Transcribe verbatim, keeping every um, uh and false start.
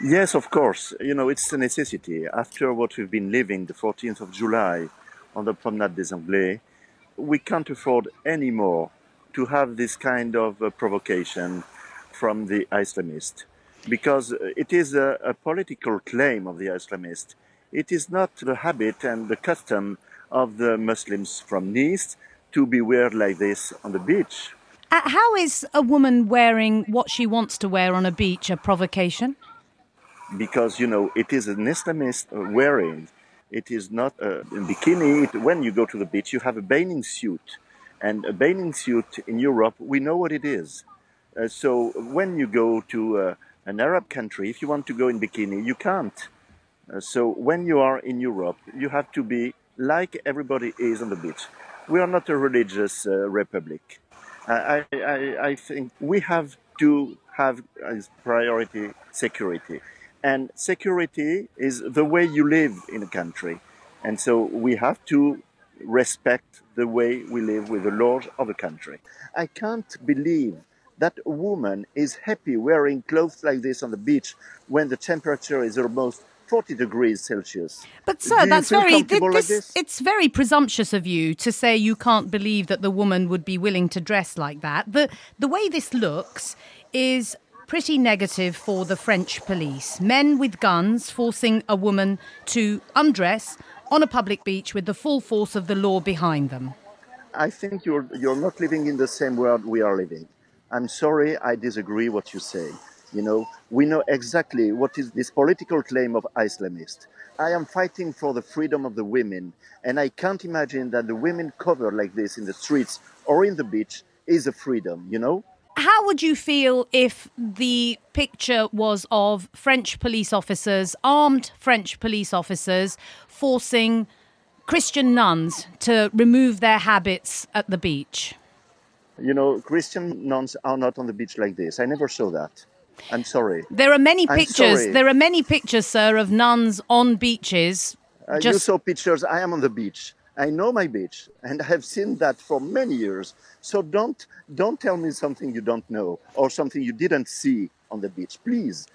Yes, of course. You know, it's a necessity. After what we've been living the fourteenth of July on the Promenade des Anglais, we can't afford anymore to have this kind of uh, provocation from the Islamists because uh, it is a, a political claim of the Islamists. It is not the habit and the custom of the Muslims from Nice to be wear like this on the beach. Uh, how is a woman wearing what she wants to wear on a beach a provocation? Because you know it is an Islamist uh, wearing. It is not a bikini. It, when you go to the beach, you have a bathing suit, and a bathing suit in Europe, we know what it is. Uh, so when you go to uh, an Arab country, if you want to go in bikini, you can't. Uh, so when you are in Europe, you have to be like everybody is on the beach. We are not a religious uh, republic. I, I, I think we have to have as priority security. And security is the way you live in a country. And so we have to respect the way we live with the laws of the country. I can't believe that a woman is happy wearing clothes like this on the beach when the temperature is almost forty degrees Celsius. But sir, Do you that's feel very comfortable this, like this? it's very presumptuous of you to say you can't believe that the woman would be willing to dress like that. The the way this looks is pretty negative for the French police. Men with guns forcing a woman to undress on a public beach with the full force of the law behind them. I think you're you're not living in the same world we are living. I'm sorry, I disagree what you say. You know, we know exactly what is this political claim of Islamists. I am fighting for the freedom of the women, and I can't imagine that the women covered like this in the streets or in the beach is a freedom, you know? How would you feel if the picture was of French police officers, armed French police officers, forcing Christian nuns to remove their habits at the beach? You know, Christian nuns are not on the beach like this. I never saw that. I'm sorry. There are many I'm pictures. sorry. There are many pictures, sir, of nuns on beaches. Uh, Just You saw pictures. I am on the beach. I know my beach, and I have seen that for many years. So don't don't tell me something you don't know or something you didn't see on the beach, please.